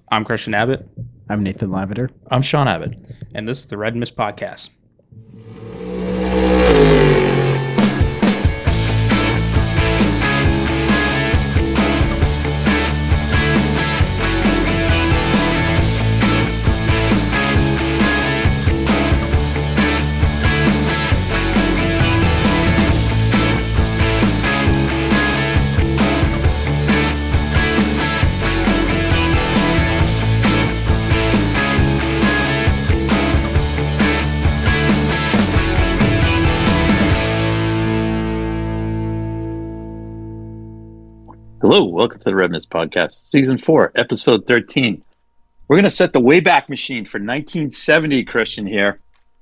I'm Christian Abbott. I'm Nathan Lavender. I'm Sean Abbott, and this is the Red Mist Podcast. Hello, welcome to the Red Mist Podcast, Season 4, Episode 13. We're going to set the Wayback Machine for 1970, Christian, here.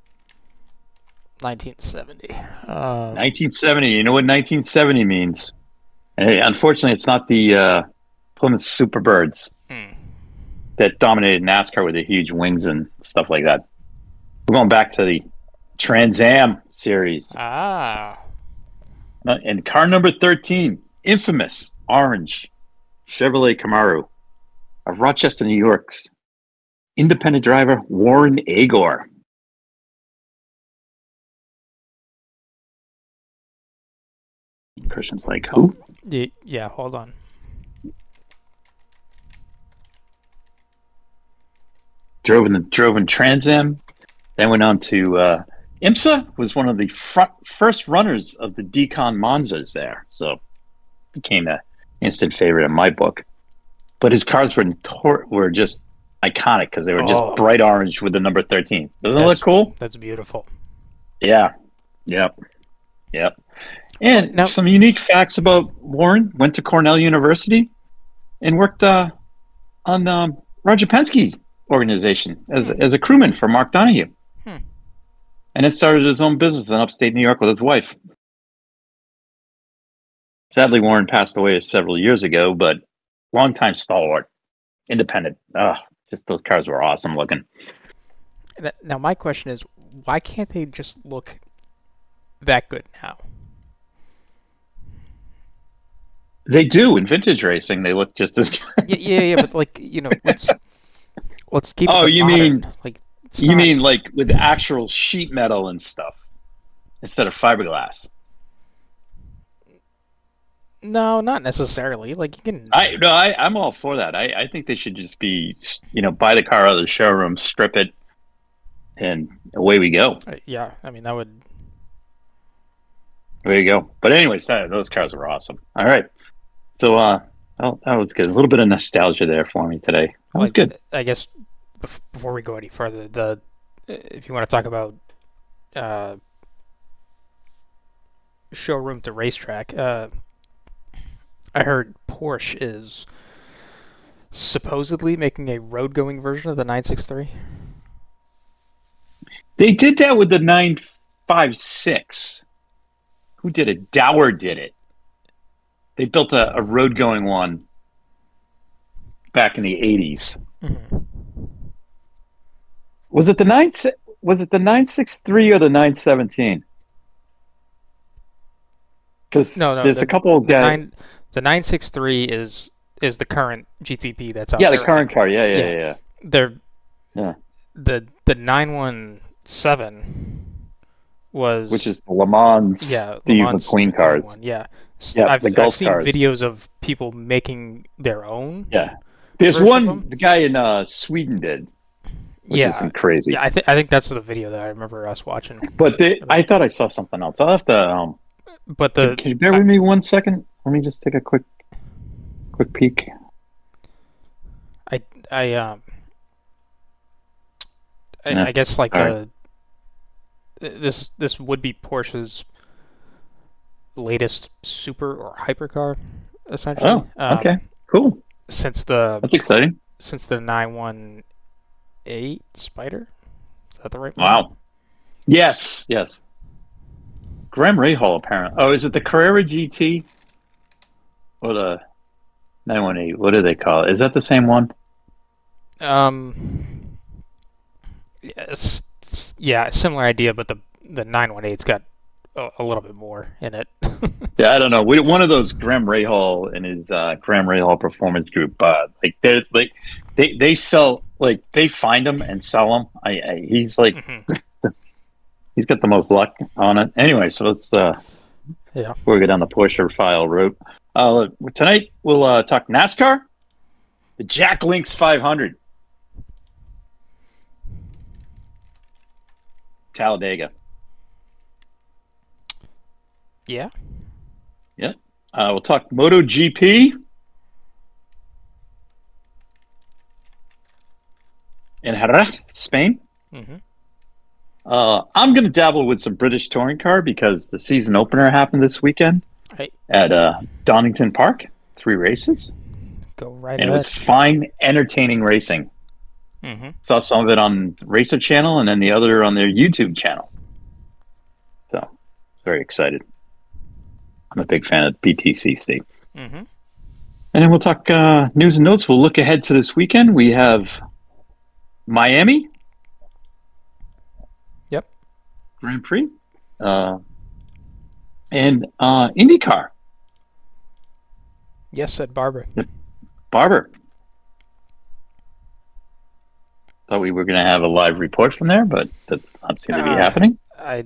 1970. 1970, you know what 1970 means. And unfortunately, it's not the Plymouth Superbirds that dominated NASCAR with the huge wings and stuff like that. We're going back to the Trans Am series. And car number 13, infamous orange Chevrolet Camaro of Rochester, New York's independent driver Warren Agor. Christian's like, who? Yeah, hold on. Drove in Trans Am, then went on to IMSA, was one of the first runners of the Decon Monzas there, so became a instant favorite in my book. But his cars were just iconic because they were just bright orange with the number 13. Doesn't it look cool? That's beautiful. Yeah. Yep. And now, some unique facts about Warren. Went to Cornell University and worked on Roger Penske's organization as a crewman for Mark Donohue. And then started his own business in upstate New York with his wife. Sadly, Warren passed away several years ago, but longtime stalwart, independent. Just those cars were awesome looking. Now, my question is, why can't they just look that good now? They do in vintage racing. They look just as good. Yeah, but let's keep. Oh, you modern. mean like with actual sheet metal and stuff instead of fiberglass? No, not necessarily. Like you can. I'm all for that. I think they should just be, buy the car out of the showroom, strip it, and away we go. Yeah, I mean that would. There you go. But anyways, those cars were awesome. All right, so that was good. A little bit of nostalgia there for me today. That was good. I guess before we go any further, if you want to talk about showroom to racetrack. I heard Porsche is supposedly making a road-going version of the 963. They did that with the 956. Who did it? Dower did it. They built a road-going one back in the 80s. Mm-hmm. Was it the 963 or the 917? Because there's a couple of guys. The 963 is the current GTP that's out there. Yeah, the current car. Yeah. The 917 was, which is the Le Mans. Yeah, the McQueen cars. One, yeah. I've seen videos of people making their own. Yeah, there's one the guy in Sweden did. Which is crazy. Yeah, I think that's the video that I remember us watching. But I thought I saw something else. I'll have to. Can you bear with me 1 second? Let me just take a quick peek. I guess like this would be Porsche's latest super or hypercar, essentially. Oh, okay, cool. That's exciting. Since the 918 Spider, is that the right one? Wow. Yes. Graham Rahal, apparently. Oh, is it the Carrera GT or the 918? What do they call it? Is that the same one? Yeah, similar idea, but the 918's got a little bit more in it. Yeah, I don't know. One of those Graham Rahal and his Graham Rahal Performance Group, they sell, like, they find them and sell them. He's like, he's got the most luck on it. Anyway, so let's Yeah. before we go down the Porsche file route. Tonight we'll talk NASCAR, the Jack Links 500, Talladega. Yeah. Yep. We'll talk MotoGP in Jerez, Spain. Mm-hmm. I'm going to dabble with some British touring car because the season opener happened this weekend at Donington Park. 3 races. Go right And ahead. it was fine, entertaining racing. Mm-hmm. Saw some of it on Racer Channel and then the other on their YouTube channel. So, very excited. I'm a big fan of PTCC. Mm-hmm. And then we'll talk news and notes. We'll look ahead to this weekend. We have Miami. Yep. Grand Prix. And IndyCar. Yes, said Barber. Barber. Thought we were going to have a live report from there, but that's not seem to be happening.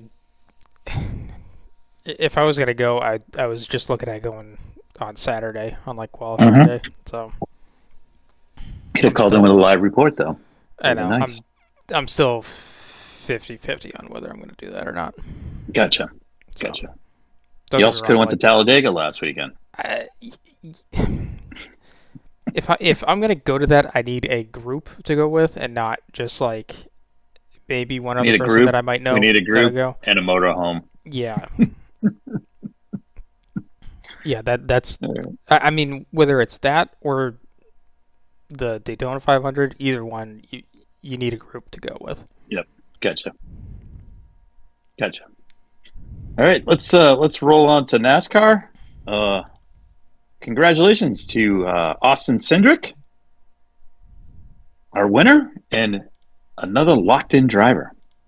If I was gonna go, I was just looking at going on Saturday on like qualifying day. So Could have called in with a live report, though. I know Nice. I'm still 50-50 on whether I'm gonna do that or not. Gotcha. So, Gotcha. don't You get also me could have wrong, went to Talladega last weekend. if I'm gonna go to that, I need a group to go with, and not just like maybe one other Need a person group. that I might know. We need a that'll group Go. and a motorhome. Yeah. Yeah, that's. I mean, whether it's that or the Daytona 500, either one, you need a group to go with. Yep. Gotcha. All right, let's roll on to NASCAR. Congratulations to Austin Cindric, our winner, and another locked-in driver.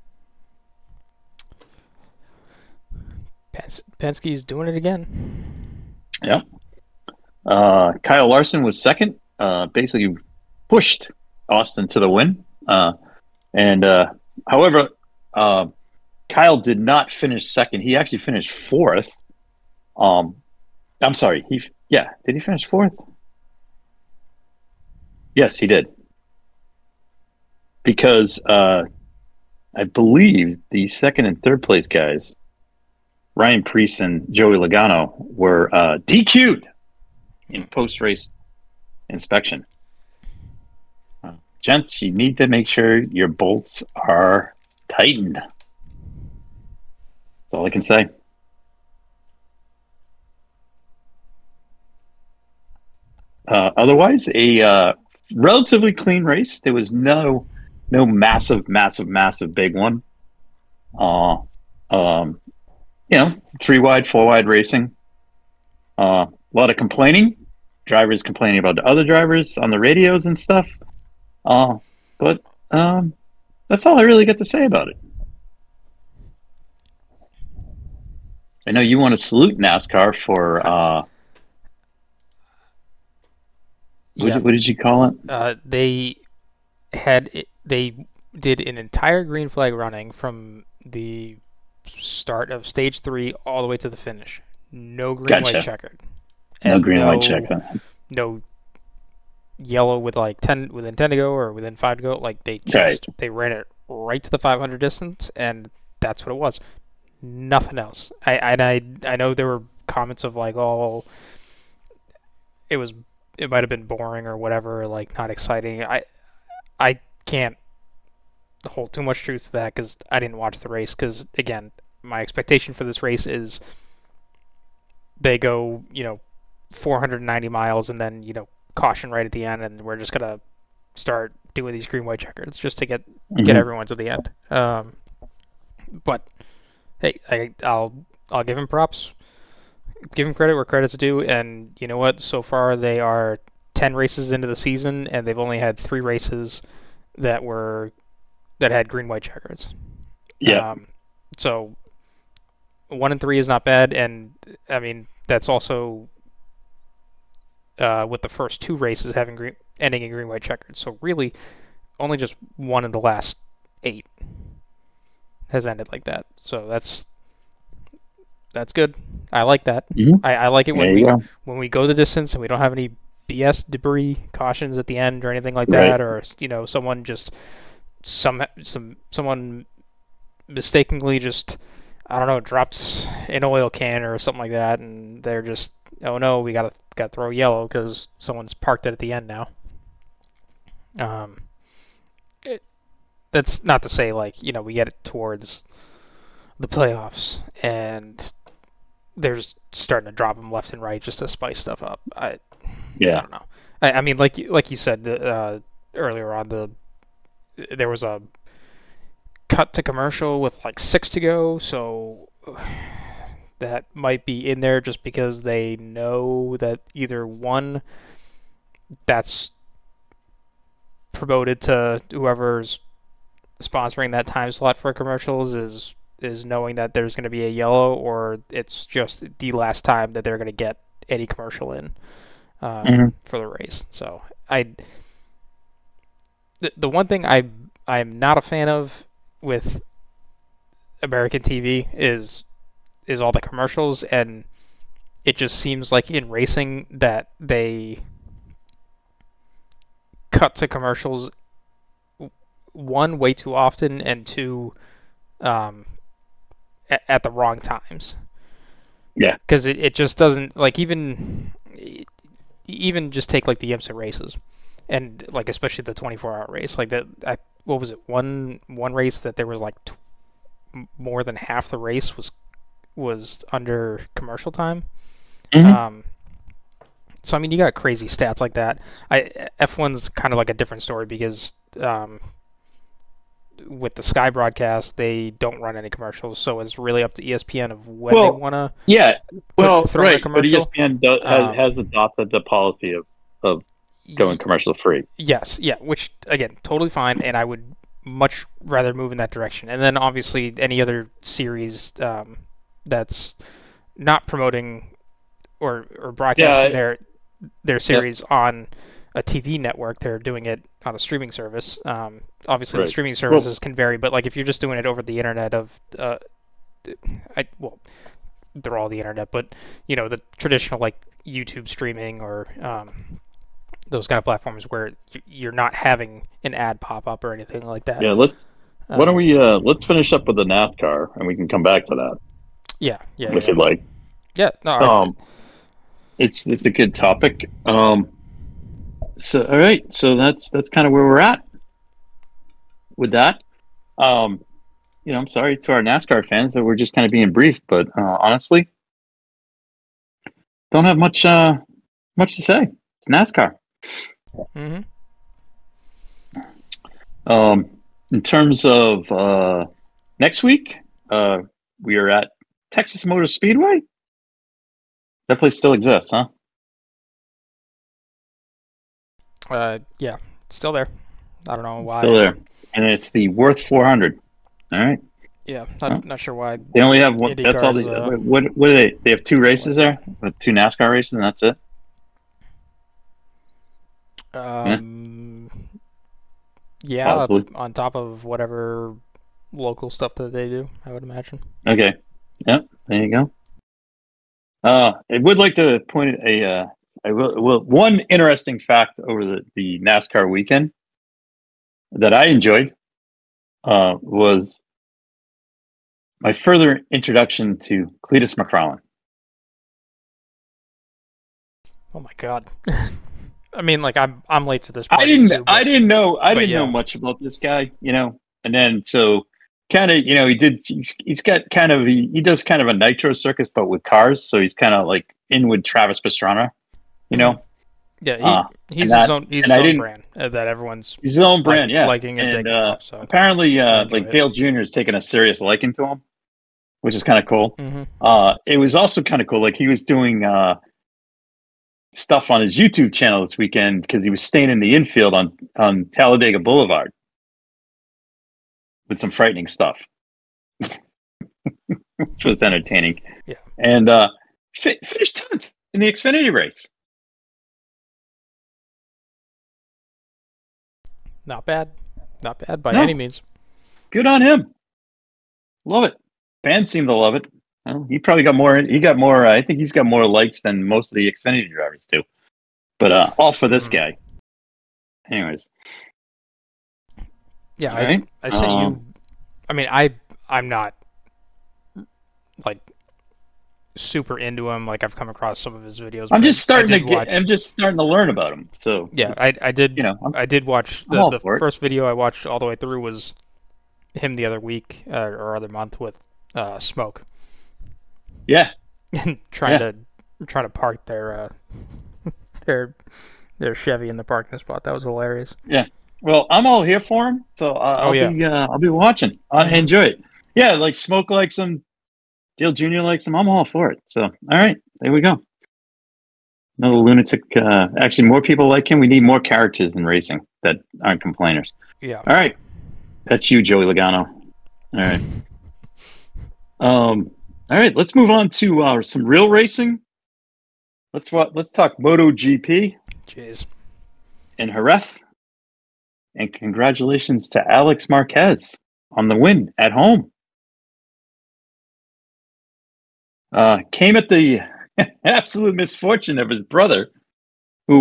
Penske's doing it again. Yep. Kyle Larson was second. Basically pushed Austin to the win. However, Kyle did not finish second. He actually finished fourth. I'm sorry. Did he finish fourth? Yes, he did. Because I believe the second and third place guys, Ryan Preece and Joey Logano, were DQ'd in post-race inspection. Gents, you need to make sure your bolts are tightened. That's all I can say. Otherwise, a relatively clean race. There was no massive big one. 3 wide, 4 wide racing. A lot of complaining. Drivers complaining about the other drivers on the radios and stuff. But that's all I really got to say about it. I know you want to salute NASCAR for what did you call it? They did an entire green flag running from the start of stage 3 all the way to the finish. No green white checkered. No green white checkered. No yellow with like 10 within 10 to go or within 5 to go. Like they ran it right to the 500 distance, and that's what it was. Nothing else. I know there were comments of like, oh, it might have been boring or whatever, like not exciting. I can't hold too much truth to that because I didn't watch the race. Because again, my expectation for this race is they go 490 miles and then caution right at the end, and we're just gonna start doing these green white checkers just to get everyone to the end. But hey, I'll give him props, give him credit where credit's due, and you know what? So far they are 10 races into the season, and they've only had 3 races that had green white checkers. Yeah. So 1 and 3 is not bad, and I mean that's also with the first 2 races having ending in green, white checkered. So really, only just one of the last 8 has ended like that. So that's good. I like that. Mm-hmm. I like it when we go the distance and we don't have any BS debris cautions at the end or anything like that, or someone just someone mistakenly just, I don't know, dropped an oil can or something like that, and they're just, oh no, we got to throw yellow because someone's parked it at the end now. That's not to say we get it towards the playoffs and they're just starting to drop them left and right just to spice stuff up. I don't know. I mean, like you said earlier on, there was a cut to commercial with 6 to go, so that might be in there just because they know that either one, that's promoted to whoever's sponsoring that time slot for commercials is knowing that there's going to be a yellow, or it's just the last time that they're going to get any commercial in for the race. So the one thing I'm not a fan of with American TV is all the commercials, and it just seems like in racing that they cut to commercials, one, way too often, and two, at the wrong times. Yeah, because it just doesn't, even just take the IMSA races, and especially the 24-hour race, that. What was it? One race that there was more than half the race was under commercial time. Mm-hmm. So I mean, you got crazy stats like that. F1's kind of a different story because with the Sky broadcast, they don't run any commercials, so it's really up to ESPN of when they want to. Yeah, well, throw in a commercial. But ESPN has adopted the policy of going commercial free. Yes, yeah, which again, totally fine, and I would much rather move in that direction. And then obviously any other series that's not promoting or broadcasting their series on a TV network, they're doing it on a streaming service. Obviously, the streaming services can vary, but if you're just doing it over the internet they're all the internet, but the traditional YouTube streaming or those kind of platforms where you're not having an ad pop up or anything like that. Yeah, why don't we let's finish up with the NASCAR and we can come back to that. Yeah, if you'd like. Yeah, no. It's a good topic. So all right, so that's kind of where we're at with that. I'm sorry to our NASCAR fans that we're just kind of being brief, but honestly, don't have much to say. It's NASCAR. Mm-hmm. In terms of next week, we are at Texas Motor Speedway. That place still exists, huh? Yeah, still there. I don't know why. Still there, and it's the Worth 400. All right. Yeah, not sure why. They only have one. IndyCar's, that's all. What do they? They have 2 races there, with 2 NASCAR races, and that's it. Yeah, possibly. On top of whatever local stuff that they do, I would imagine. Okay. Yep. There you go. I would like to point one interesting fact over the NASCAR weekend that I enjoyed was my further introduction to Cletus McFarlane. Oh my God. I mean, I'm late to this. I didn't know much about this guy, and then so kind of, he does kind of a nitro circus, but with cars. So he's kind of in with Travis Pastrana, Yeah, he's his own brand that everyone's. He's his own brand, liking and taking off. So apparently, Dale Jr. has taken a serious liking to him, which is kind of cool. Mm-hmm. It was also kind of cool, he was doing stuff on his YouTube channel this weekend because he was staying in the infield on Talladega Boulevard with some frightening stuff, which was entertaining. Yeah, and finished 10th in the Xfinity race. Not bad. Not bad by No. any means. Good on him. Love it. Fans seem to love it. Well, he probably got more. He got more. I think he's got more likes than most of the Xfinity drivers do. But all for this guy. Anyways. Yeah, All right. I sent you. I mean, I'm not like super into him. Like I've come across some of his videos. I'm but just starting to watch, I'm just starting to learn about him. So yeah, I did. I did watch the first video I watched all the way through was him the other week or other month with Smoke. Yeah. And trying to park their Chevy in the parking spot. That was hilarious. Yeah. Well, I'm all here for him, so I'll be watching. I enjoy it. Yeah, like Smoke likes him, Dale Jr. likes him. I'm all for it. So, all right, there we go. Another lunatic. Actually, more people like him. We need more characters in racing that aren't complainers. Yeah. All right, that's you, Joey Logano. All right. All right. Let's move on to some real racing. Let's talk MotoGP. Jeez. In Jerez. And congratulations to Alex Marquez on the win at home. Came at the absolute misfortune of his brother, who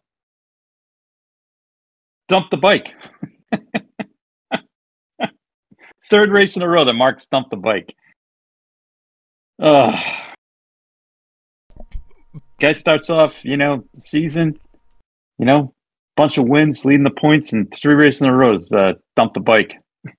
dumped the bike. Third race in a row that Mark dumped the bike. Guy starts off, the season, bunch of wins, leading the points, and 3 races in a row dumped the bike.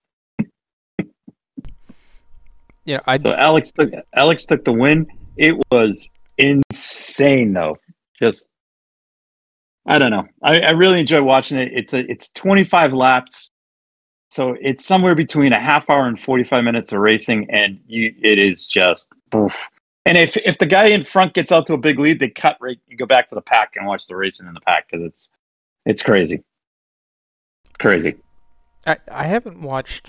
Yeah, So Alex took the win. It was insane, though. Just, I don't know. I really enjoy watching it. It's 25 laps, so it's somewhere between a half hour and 45 minutes of racing, and it is just poof. And if the guy in front gets out to a big lead, they cut right. You go back to the pack and watch the racing in the pack because it's crazy. Crazy. I haven't watched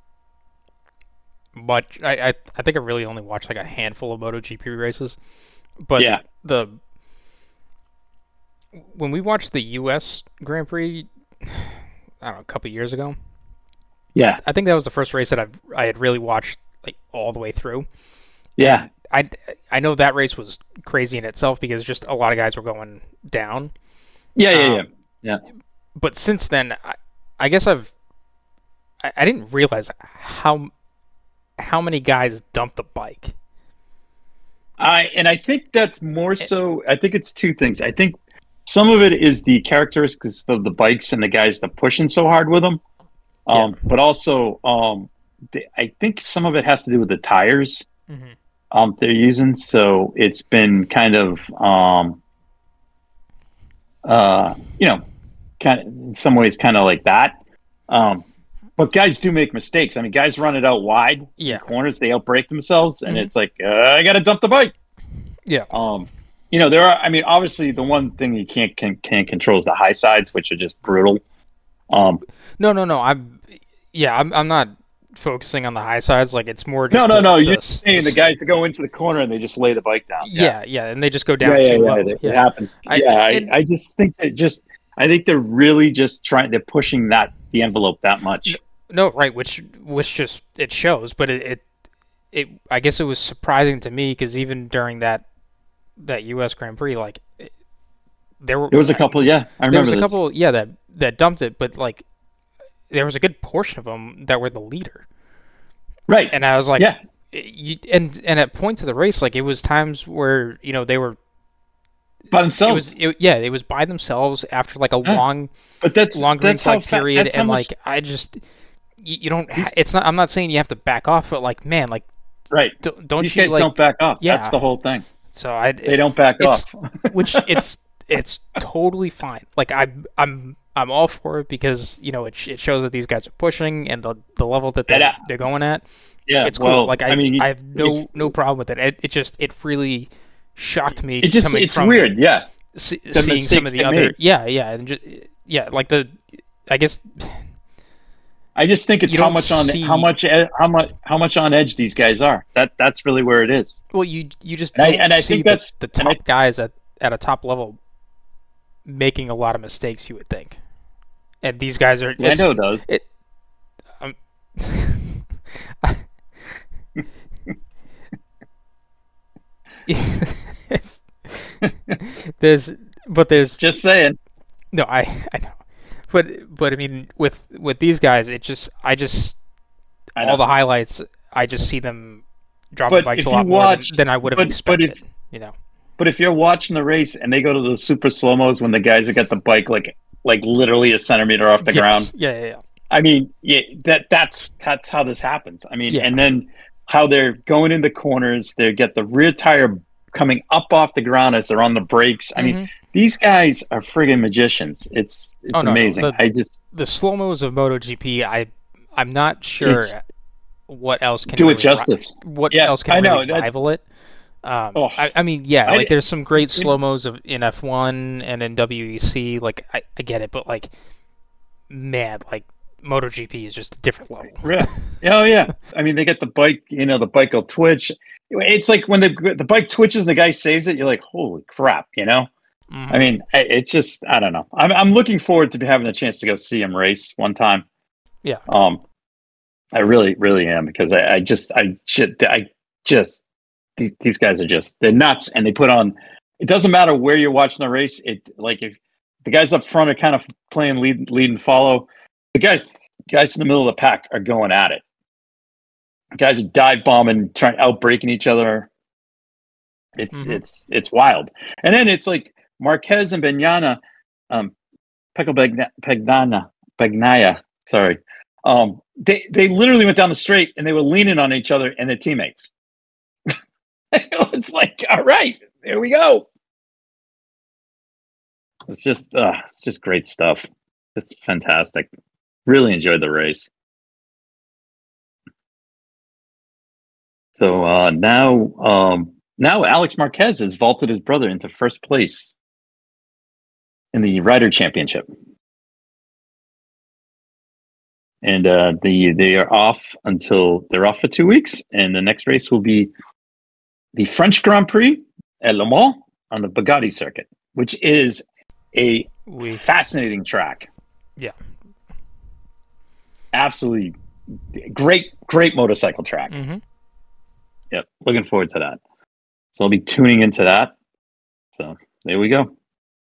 much. I think I really only watched like a handful of MotoGP races. But yeah. When we watched the U.S. Grand Prix, I don't know, a couple years ago. Yeah. I think that was the first race that I had really watched like all the way through. Yeah. And I know that race was crazy in itself because just a lot of guys were going down. Yeah. But since then, I guess I didn't realize how many guys dumped the bike. I think that's more so. I think it's 2 things. I think some of it is the characteristics of the bikes and the guys that pushing so hard with them. But also, I think some of it has to do with the tires they're using. So it's been kind of, kind of in some ways kind of like that. But guys do make mistakes. I mean, guys run it out wide in corners. They outbrake themselves, and it's like, I got to dump the bike. Yeah. There are. I mean, obviously, the one thing you can't control is the high sides, which are just brutal. No. I'm not focusing on the high sides. Like it's more. Just no. You're just saying the guys that go into the corner and they just lay the bike down. Yeah, and they just go down too low. It happens. I just think that I think they're really just they're pushing the envelope that much. No, right, which just it shows, but it I guess it was surprising to me because even during that U.S. Grand Prix, like there was a couple, I remember there was a couple, that dumped it, but like there was a good portion of them that were the leader, right? And I was like, and at points of the race, like it was times where they were by themselves. It was by themselves after like a long green flag period, and like I just. You don't. It's not. I'm not saying you have to back off, but like, man, like, right? Don't these you guys like, don't back off? Yeah, that's the whole thing. So they don't back off, which it's totally fine. Like I'm all for it because it shows that these guys are pushing and the level that they're going at. Yeah, it's cool. Well, like I have no problem with it. It really shocked me. It's weird. Yeah, seeing some of the other. And like I guess. I just think it's how much on edge these guys are. That's really where it is. Well, you just I think that's the top guys at a top level making a lot of mistakes. You would think. and these guys are. Lando does. Um, there's just saying. No, I know, but I mean with these guys, all the highlights, I just see them dropping bikes a lot more than I would have expected. But if you're watching the race and they go to those super slow-mos when the guys that got the bike like literally a centimeter off the ground. Yeah. I mean, that's how this happens. I mean, and then how they're going into corners, they get the rear tire coming up off the ground as they're on the brakes. I mean, these guys are friggin' magicians. It's amazing. No. The slow-mos of MotoGP, I'm not sure what else can do it justice. What else can really rival it? I mean, there's some great slow-mos in F1 and in WEC. Like, I get it, but like, man, like MotoGP is just a different level. Yeah. Oh yeah. I mean, they get the bike. The bike will twitch. It's like when the bike twitches and the guy saves it. You're like, holy crap! I mean, it's just I don't know. I'm looking forward to having a chance to go see him race one time. Yeah. I really, really am because these guys are they're nuts, and they put on. It doesn't matter where you're watching the race. If the guys up front are kind of playing lead and follow, the guys in the middle of the pack are going at it. Guys are dive bombing, trying outbraking each other. It's wild, and then it's like Marquez and Bagnaia, Bagnaia. Sorry, they literally went down the straight and they were leaning on each other and their teammates. It's like, all right, there we go. It's just great stuff. It's fantastic. Really enjoyed the race. So now Alex Marquez has vaulted his brother into first place in the Ryder Championship, and they are off for 2 weeks, and the next race will be the French Grand Prix at Le Mans on the Bugatti circuit, which is a fascinating track. Yeah, absolutely great motorcycle track. Yep, looking forward to that. So I'll be tuning into that. So there we go.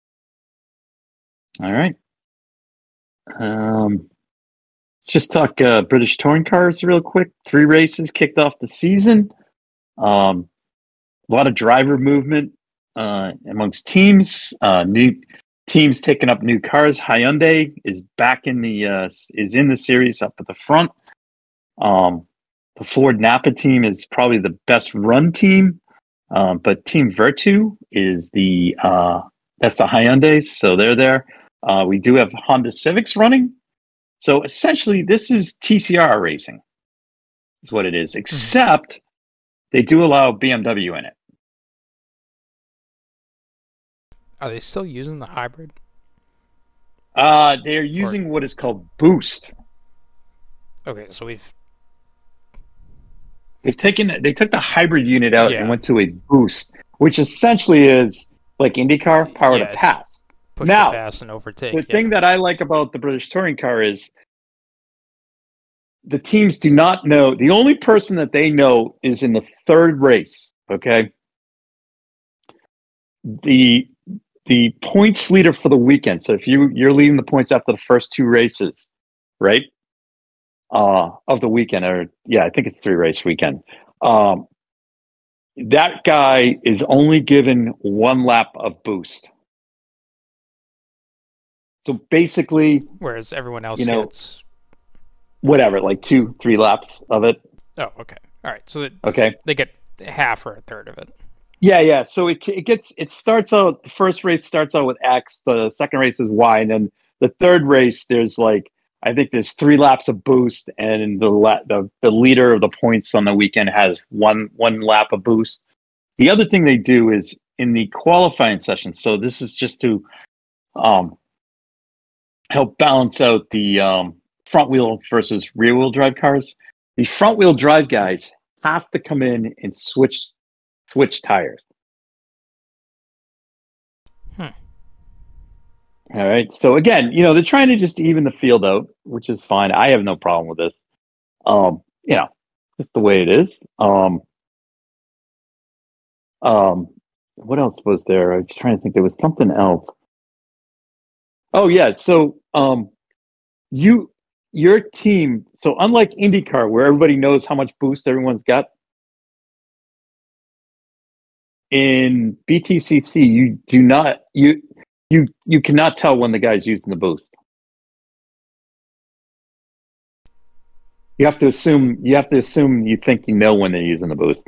All right. Let's just talk British touring cars real quick. 3 races kicked off the season. A lot of driver movement amongst teams. New teams taking up new cars. Hyundai is back in the series up at the front. The Ford Napa team is probably the best run team, but Team Virtu is that's the Hyundai, so they're there. We do have Honda Civics running, so essentially this is TCR racing, is what it is. Except they do allow BMW in it. Are they still using the hybrid? They're using what is called Boost. Okay, so they took the hybrid unit out and went to a Boost, which essentially is like IndyCar, power to pass. Push to pass and overtake. The thing that I like about the British touring car is the teams do not know. The only person that they know is in the 3rd race. Okay, the points leader for the weekend. So if you're leading the points after the first 2 races, right? Of the weekend, I think it's 3 race weekend. That guy is only given 1 lap of Boost. So basically, whereas everyone else gets whatever, like 2-3 laps of it. Oh, okay, all right. So they get half or a third of it. Yeah. So it starts out. The first race starts out with X. The second race is Y, and then the third race there's I think there's 3 laps of Boost, and the leader of the points on the weekend has one lap of Boost. The other thing they do is in the qualifying session. So this is just to help balance out the front wheel versus rear wheel drive cars. The front wheel drive guys have to come in and switch tires. All right. So again, they're trying to just even the field out, which is fine. I have no problem with this. It's the way it is. What else was there? I was trying to think. There was something else. Oh yeah. So your team. So unlike IndyCar, where everybody knows how much boost everyone's got, in BTCC, you do not you cannot tell when the guy's using the boost. You have to assume you think you know when they're using the boost.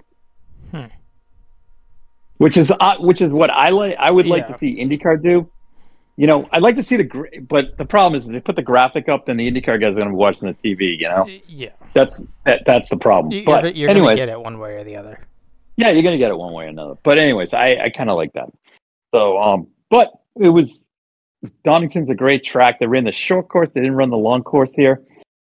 Which is what I like. I would like to see IndyCar do. I'd like to see but the problem is if they put the graphic up, then the IndyCar guys are going to be watching the TV. Yeah, that's the problem. You're but going to get it one way or the other. Yeah, you're going to get it one way or another. But anyways, I kind of like that. So, but it was Donington's a great track. They ran the short course. They didn't run the long course here.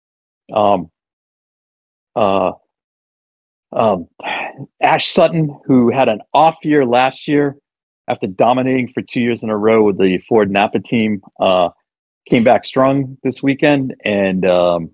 Ash Sutton, who had an off year last year after dominating for 2 years in a row with the Ford Napa team, came back strong this weekend and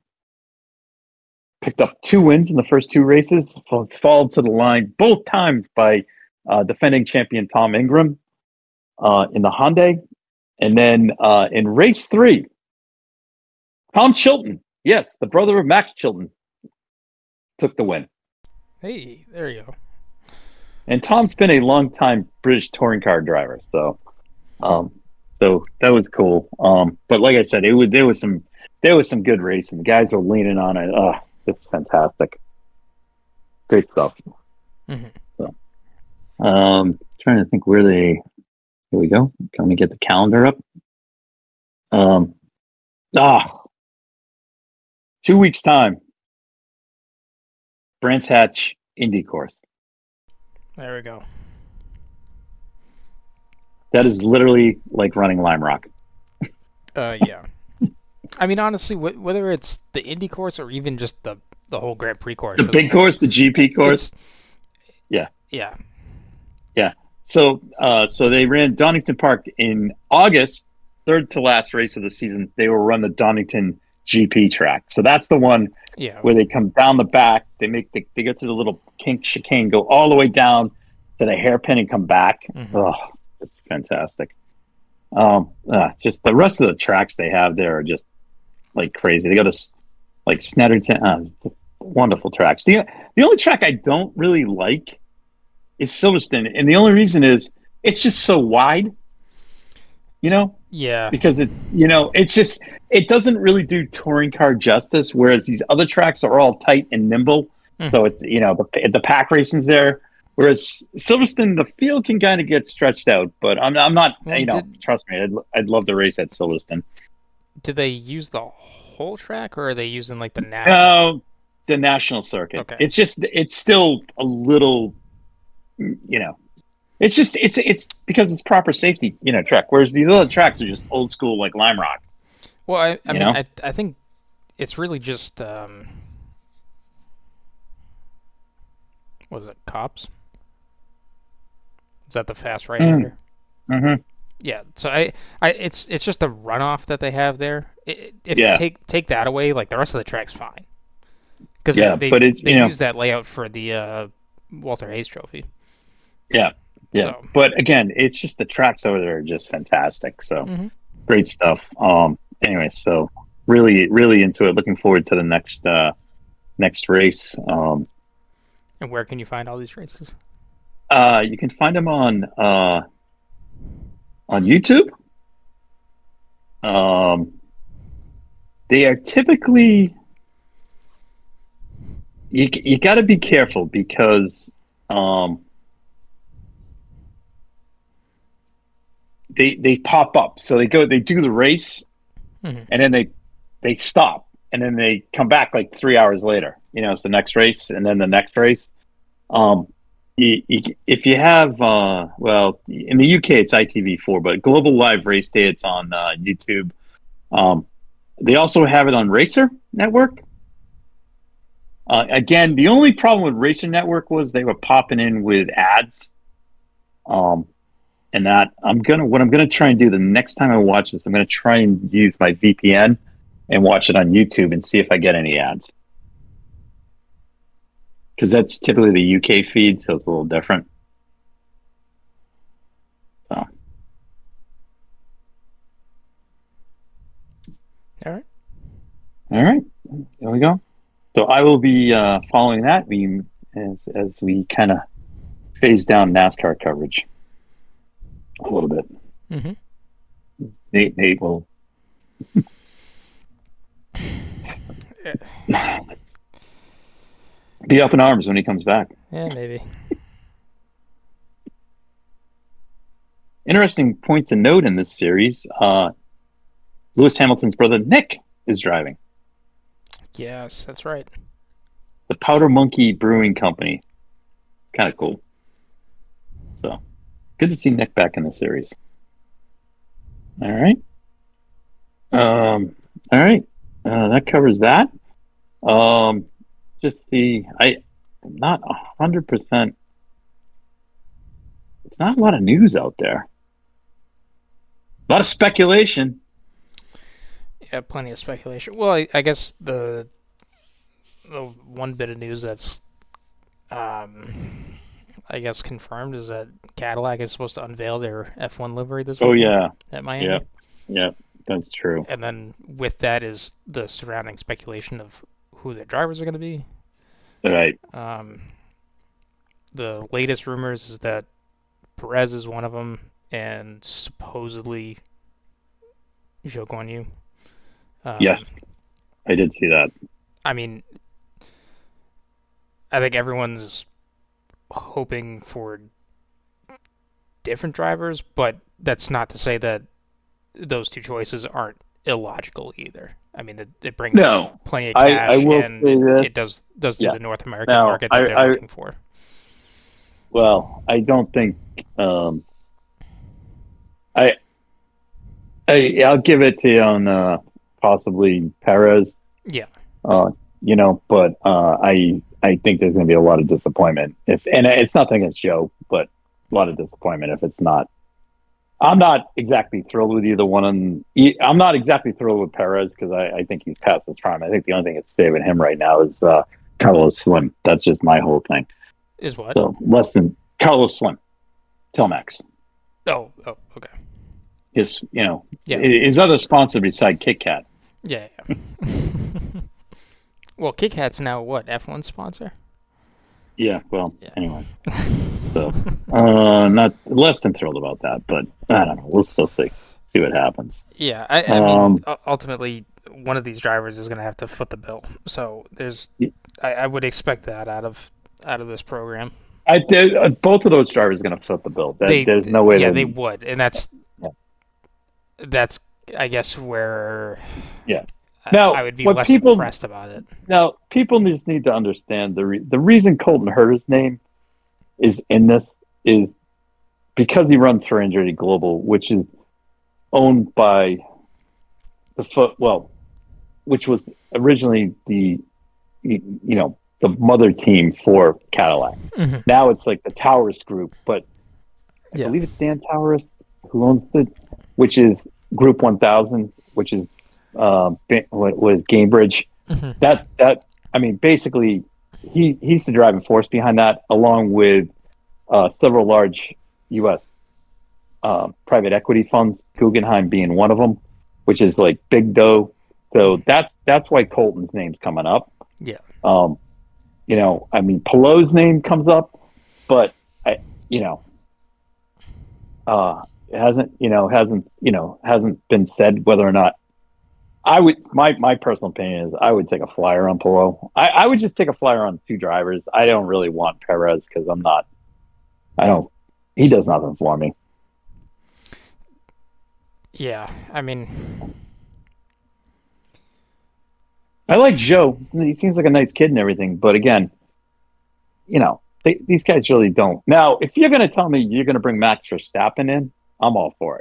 picked up 2 wins in the first 2 races, followed to the line both times by defending champion Tom Ingram in the Hyundai. And then in race 3, Tom Chilton, yes, the brother of Max Chilton, took the win. Hey, there you go. And Tom's been a long-time British touring car driver, so that was cool. But like I said, there was some good racing. The guys were leaning on it. It's fantastic. Great stuff. Mm-hmm. So, trying to think where they. Here we go. Can we get the calendar up? 2 weeks time. Brands Hatch Indy course. There we go. That is literally like running Lime Rock. Yeah. I mean, honestly, whether it's the Indy course or even just the whole Grand Prix course. The big course, the GP course. Yeah. Yeah. Yeah. So they ran Donington Park in August, third to last race of the season. They will run the Donington GP track. So that's the one where they come down the back. They go through the little kink chicane, go all the way down to the hairpin and come back. Mm-hmm. Oh, it's fantastic. Just the rest of the tracks they have there are just like crazy. They got this like Snetterton, just wonderful tracks. The only track I don't really like is Silverstone, and the only reason is it's just so wide. Yeah. Because it doesn't really do touring car justice, whereas these other tracks are all tight and nimble. Mm. So it's the pack racing's there. Whereas Silverstone, the field can kind of get stretched out, but I'm not. Trust me, I'd love to race at Silverstone. Do they use the whole track, or are they using like the national? No, the national circuit. Okay. It's still a little, It's because it's proper safety, track. Whereas these other tracks are just old school, like Lime Rock. Well, I think it's really just was it Cops? Is that the fast right-hander? Mm-hmm. Yeah. So it's just a runoff that they have there. If you take that away, like the rest of the track's fine. Because they use that layout for the Walter Hayes Trophy. Yeah. Yeah, so. But again, it's just the tracks over there are just fantastic. So Great stuff. Anyway, so really, really into it. Looking forward to the next race. And where can you find all these races? You can find them on YouTube. They are typically you got to be careful because they pop up. So they do the race, and then they stop, and then they come back like 3 hours later. It's the next race, and then the next race. If you have, in the UK it's ITV4, but Global Live Race Day, it's on YouTube. They also have it on Racer Network. Again, the only problem with Racer Network was they were popping in with ads. And that what I'm gonna try and do the next time I watch this, I'm gonna try and use my VPN and watch it on YouTube and see if I get any ads. Because that's typically the UK feed, so it's a little different. So. All right. All right. There we go. So I will be following that as we kind of phase down NASCAR coverage a little bit. Mm-hmm. Nate will. Be up in arms when he comes back. Yeah, maybe. Interesting point to note in this series, Lewis Hamilton's brother Nick is driving. Yes, that's right. The Powder Monkey Brewing Company. Kind of cool. So, good to see Nick back in the series. All right. All right. That covers that. Just I'm not 100%. It's not a lot of news out there. A lot of speculation. Yeah, plenty of speculation. Well, I guess the one bit of news that's I guess confirmed is that Cadillac is supposed to unveil their F1 livery this week. Oh yeah, at Miami. Yeah, that's true. And then with that is the surrounding speculation of who their drivers are going to be. Right. The latest rumors is that Perez is one of them, and supposedly Zhou Guanyu. Yes, I did see that. I mean, I think everyone's hoping for different drivers, but that's not to say that those two choices aren't illogical either. I mean, it brings plenty of cash, I will and say this. it does do the North American market that they're looking for. Well, I don't think I'll give it to you on possibly Perez. Yeah. But I think there's going to be a lot of disappointment and it's nothing against Joe, but a lot of disappointment if it's not. I'm not exactly thrilled with either one. I'm not exactly thrilled with Perez because I think he's past his prime. I think the only thing that's saving him right now is Carlos Slim. That's just my whole thing. Is what? So less than Carlos Slim, Telmex. Oh, okay. His other sponsor beside Kit Kat. Yeah. Well, Kit Kat's now what, F1 sponsor? Yeah. Well, anyways. So, not less than thrilled about that, but I don't know. We'll still see what happens. Yeah, I mean, ultimately, one of these drivers is going to have to foot the bill. So I would expect that out of this program. Both of those drivers are going to foot the bill. There's no way. Yeah, they would, and that's I guess where. Yeah. Now, I would be less impressed about it. Now, people just need to understand the reason Colton Herta's name is in this is because he runs for Andretti Global, which is owned by which was originally the mother team for Cadillac. Mm-hmm. Now it's like the Towers Group, but I believe it's Dan Towers who owns it, which is Group 1000, which is was Gamebridge. Mm-hmm. That I mean, basically, he's the driving force behind that, along with several large U.S. Private equity funds, Guggenheim being one of them, which is like big dough. So that's why Colton's name's coming up. Yeah. I mean, Pelot's name comes up, but it hasn't been said whether or not. I would my personal opinion is I would take a flyer on Pelot. I would just take a flyer on two drivers. I don't really want Perez because he does nothing for me. Yeah, I mean, I like Joe. He seems like a nice kid and everything, but again, these guys really don't. Now, if you're going to tell me you're going to bring Max Verstappen in, I'm all for it.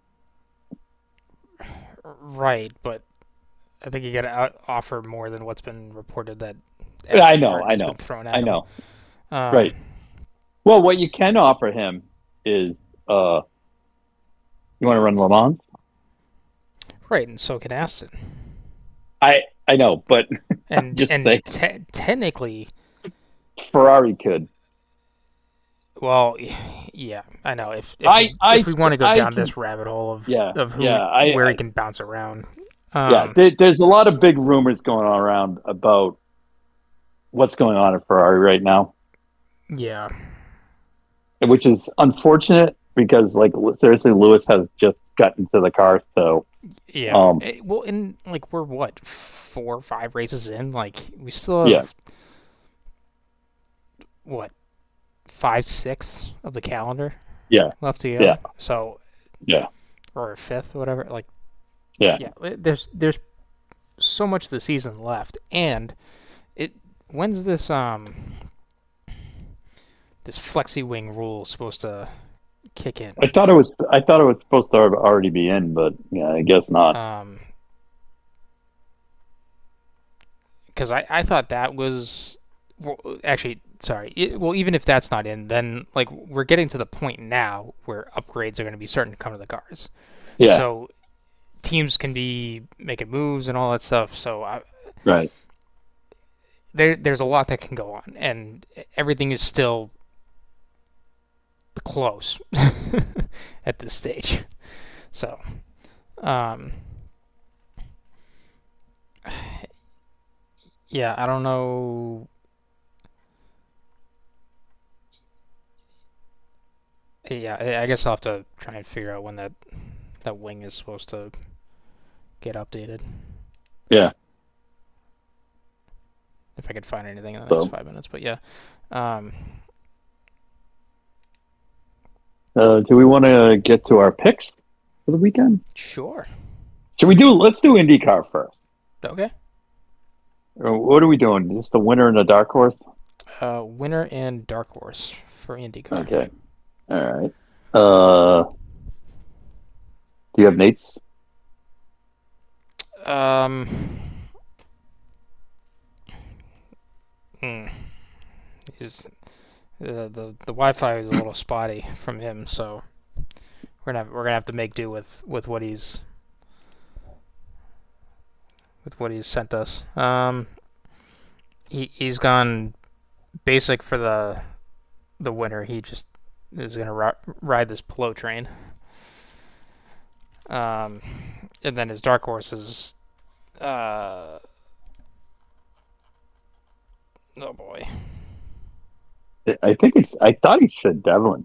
Right, but I think you got to offer more than what's been reported that. I know. Been thrown at him. Right. Well, what you can offer him is you want to run Le Mans? Right, and so can Aston. I know, but And just and say technically, Ferrari could. well, yeah, I know. If we want to go down this rabbit hole of where he can bounce around. There's a lot of big rumors going on around about what's going on at Ferrari right now. Yeah, which is unfortunate because, like, seriously, Lewis has just gotten into the car, so yeah. Well, in like we're what 4 or 5 races in, like we still have what 5, 6 of the calendar left to go. Yeah. So or a fifth, whatever. Like There's so much of the season left, and when's this this flexi wing rule supposed to kick in? I thought it was supposed to already be in, but yeah, I guess not. Because I thought that was actually sorry. Even if that's not in, then like we're getting to the point now where upgrades are going to be starting to come to the cars. Yeah. So teams can be making moves and all that stuff. So right. There's a lot that can go on, and everything is still close at this stage. So, yeah, I don't know. Yeah, I guess I'll have to try and figure out when that wing is supposed to get updated. Yeah. If I could find anything in the next 5 minutes, but yeah. Do we want to get to our picks for the weekend? Sure. Let's do IndyCar first. Okay. What are we doing? Just the winner and a dark horse? Winner and dark horse for IndyCar. Okay. All right. Do you have Nate's? The Wi-Fi is a little spotty from him, so we're gonna have to make do with what he's sent us. He's gone basic for the winner. He just is gonna ride this Pelot train. And then his dark horse is oh boy. I thought he said Devlin.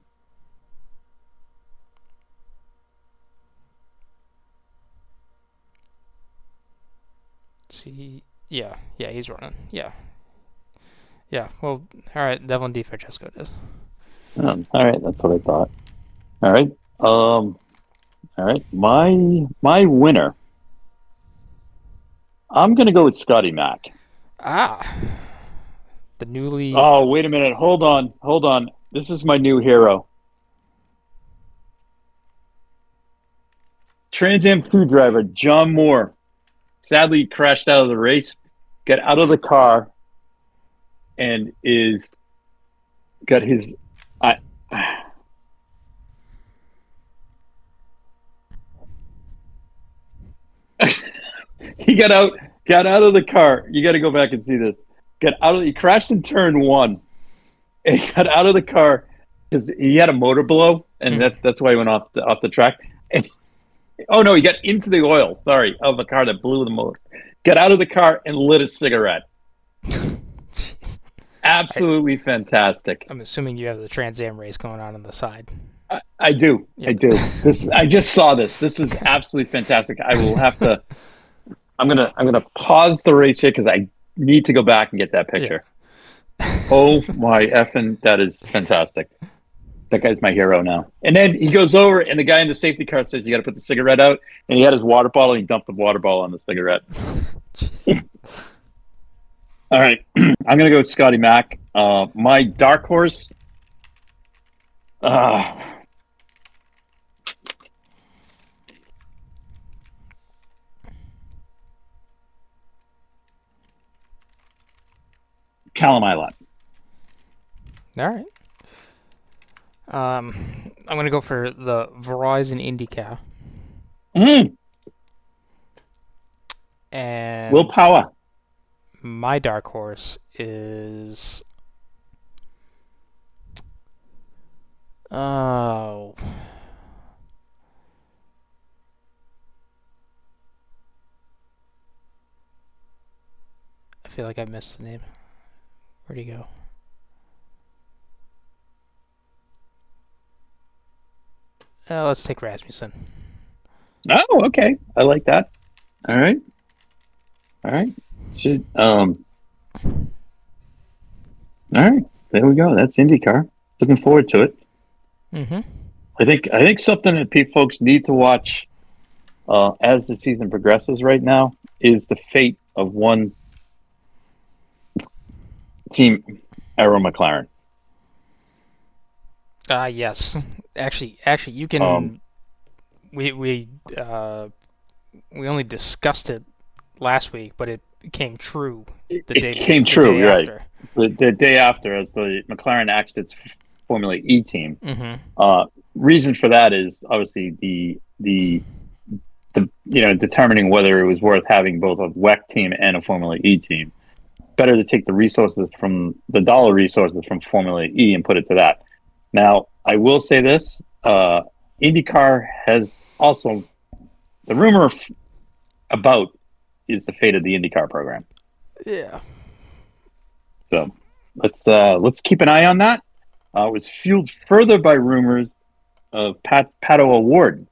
See, yeah, he's running. Yeah. Well, all right, Devlin DeFrancesco does. All right, that's what I thought. All right, all right. My winner. I'm gonna go with Scotty Mack. The newly. Oh, wait a minute! Hold on. This is my new hero. Trans Am 2 driver John Moore. Sadly, crashed out of the race. Got out of the car, and got his. He got out of the car. You got to go back and see this. He crashed in turn 1, and he got out of the car because he had a motor blow, and that's why he went off the track. And, he got into the oil. Sorry, of the car that blew the motor. Got out of the car and lit a cigarette. Absolutely fantastic. I'm assuming you have the Trans Am race going on the side. I do. Yep. I do. I just saw this. This is absolutely fantastic. I will have to. I'm gonna pause the race here because I need to go back and get that picture. Yeah. Oh my effing! That is fantastic. That guy's my hero now. And then he goes over, and the guy in the safety car says, "You got to put the cigarette out." And he had his water bottle, and he dumped the water bottle on the cigarette. All right, I'm gonna go with Scotty Mack. My dark horse. Callum Ilott. All right. I'm gonna go for the Verizon IndyCar. And Willpower. my dark horse is oh. I feel like I missed the name. Where'd he go? Let's take Rasmussen. Oh, okay. I like that. All right. Should All right. There we go. That's IndyCar. Looking forward to it. Mm-hmm. I think something that folks need to watch as the season progresses right now is the fate of one team, Arrow McLaren. Yes. Actually, you can. We only discussed it last week, but it came true the day after. The day after, as the McLaren axed its Formula E team. Mm-hmm. Reason for that is obviously the determining whether it was worth having both a WEC team and a Formula E team. Better to take the dollar resources from Formula E and put it to that. Now, I will say this: IndyCar has also the rumor about is the fate of the IndyCar program. Yeah. So let's keep an eye on that. It was fueled further by rumors of Pato O'Ward,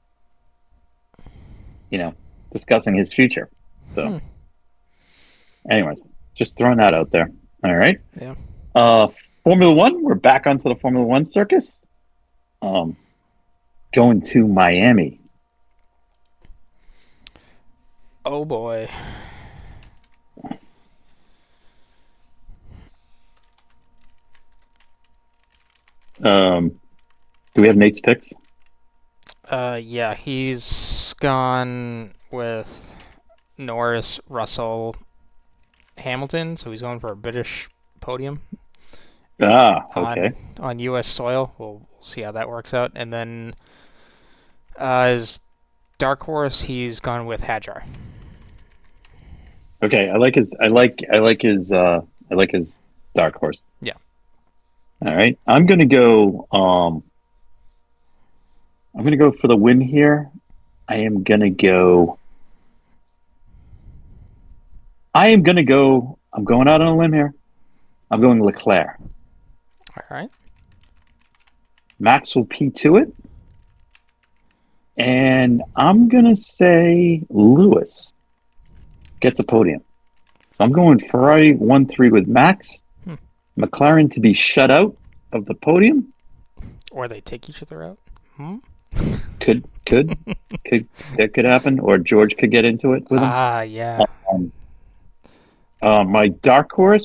discussing his future. So, anyways, just throwing that out there. All right. Yeah. Formula One. We're back onto the Formula One circus. Going to Miami. Oh boy. Do we have Nate's picks? Yeah, he's gone with Norris, Russell, Hamilton, so he's going for a British podium. Okay. On U.S. soil. We'll see how that works out. And then as dark horse, he's gone with Hadjar. Okay, I like his dark horse. Yeah. All right, I'm gonna go for the win here. I'm going out on a limb here. I'm going Leclerc. All right. Max will P2 it. And I'm going to say Lewis gets a podium. So I'm going Ferrari 1-3 with Max. McLaren to be shut out of the podium. Or they take each other out. Could that could happen? Or George could get into it with him. Yeah. My dark horse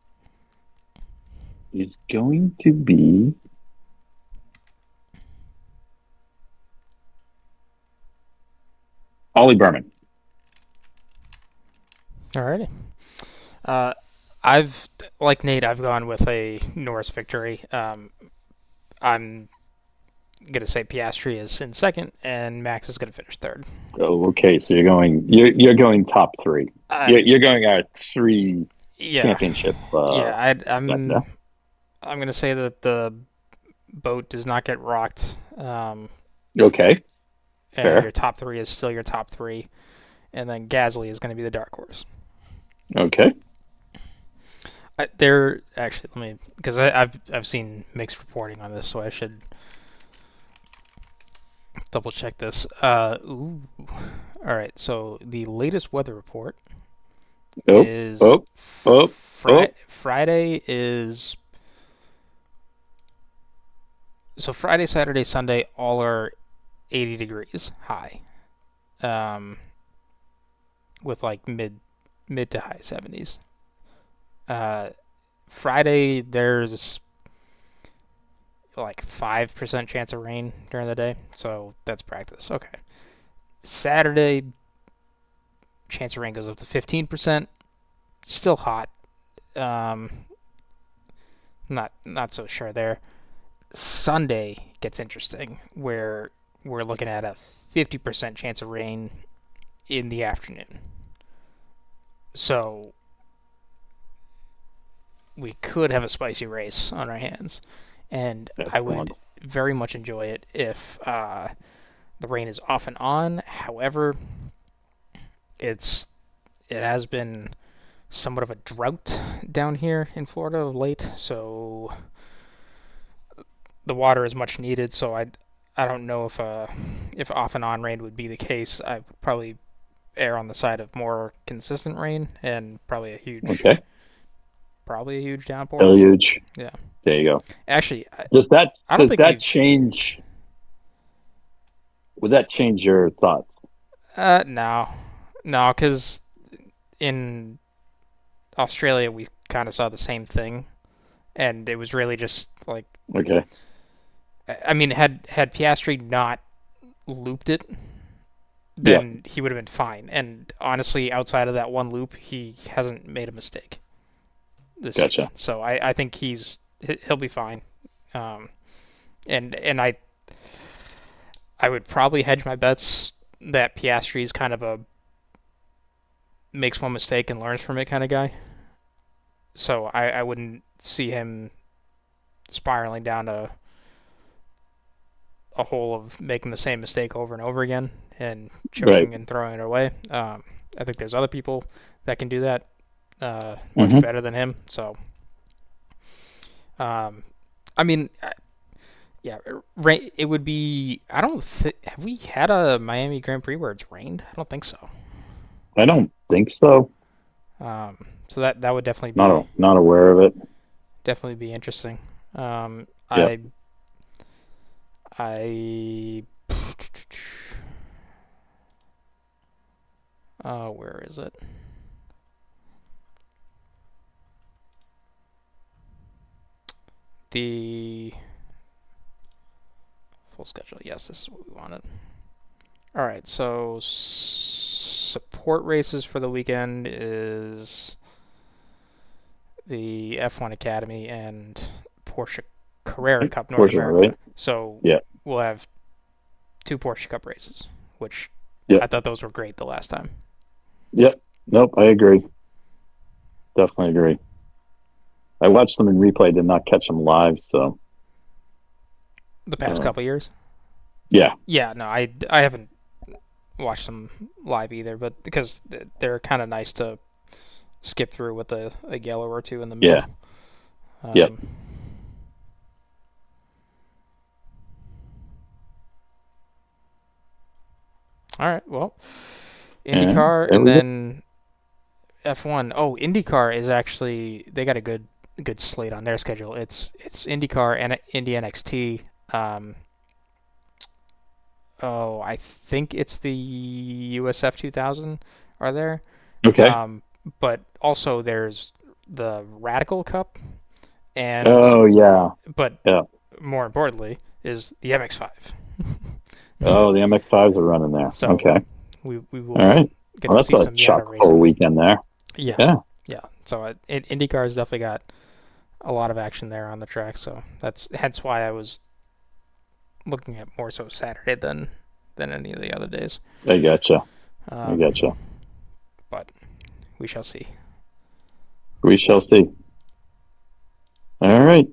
is going to be Ollie Berman. Alrighty. I've gone with a Norris victory. I'm gonna say Piastri is in second, and Max is gonna finish third. Oh, okay. So you're going top three. You're going our three championship. I'm gonna say that the boat does not get rocked. Okay. And Fair. your top three is still your top three, and then Gasly is going to be the dark horse. Okay. Because I've seen mixed reporting on this, so I should double check this. All right. So the latest weather report is Friday is. So Friday, Saturday, Sunday, all are 80 degrees high, with like mid to high 70s. Friday there's like 5% chance of rain during the day, so that's practice. Okay. Saturday, chance of rain goes up to 15%. Still hot. Not so sure there. Sunday gets interesting, where we're looking at a 50% chance of rain in the afternoon. So we could have a spicy race on our hands, and I would very much enjoy it if the rain is off and on. However, it has been somewhat of a drought down here in Florida of late, so the water is much needed. So I don't know if off and on rain would be the case. I would probably err on the side of more consistent rain and probably a huge downpour. Really huge. Yeah. There you go. Actually, does that change? Would that change your thoughts? No, because in Australia we kind of saw the same thing, and it was really just like, okay. I mean, had Piastri not looped it, then he would have been fine. And honestly, outside of that one loop, he hasn't made a mistake this season. So I think he'll be fine. And I would probably hedge my bets that Piastri is kind of a makes one mistake and learns from it kind of guy. So I wouldn't see him spiraling down a hole of making the same mistake over and over again and choking and throwing it away. I think there's other people that can do that much better than him. So, I mean, yeah, it would be. Have we had a Miami Grand Prix where it's rained? I don't think so. I don't think so. So that would definitely be not aware of it. Definitely be interesting. Where is it? The full schedule. Yes, this is what we wanted. All right, so support races for the weekend is the F1 Academy and Porsche Carrera Cup North America. Right? So we'll have 2 Porsche Cup races, which I thought those were great the last time. Yep. Nope, I agree. Definitely agree. I watched them in replay, did not catch them live, so. The past couple years? Yeah. Yeah, no, I haven't watched them live either, but because they're kind of nice to skip through with a yellow or two in the middle. Yeah. All right, well, IndyCar and then F1. Oh, IndyCar is actually, they got a good slate on their schedule. It's IndyCar and Indy NXT. I think it's the USF 2000 are there. Okay. But also there's the Radical Cup and but more importantly is the MX5. The MX5s are running there. So okay. We will all right. get to see some chock full weekend there. Yeah. So IndyCar has definitely got a lot of action there on the track. So hence why I was looking at more so Saturday than any of the other days. I gotcha. But we shall see. We shall see. All right.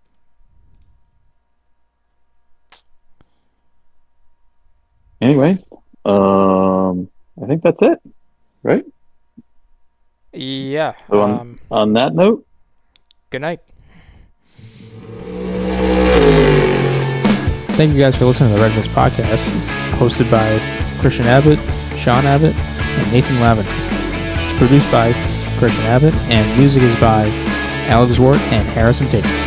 Anyway, I think that's it, right? Yeah. So on that note, good night. Thank you guys for listening to the Red Mist Podcast, hosted by Christian Abbott, Sean Abbott, and Nathan Lavin. It's produced by Christian Abbott, and music is by Alex Wart and Harrison Tate.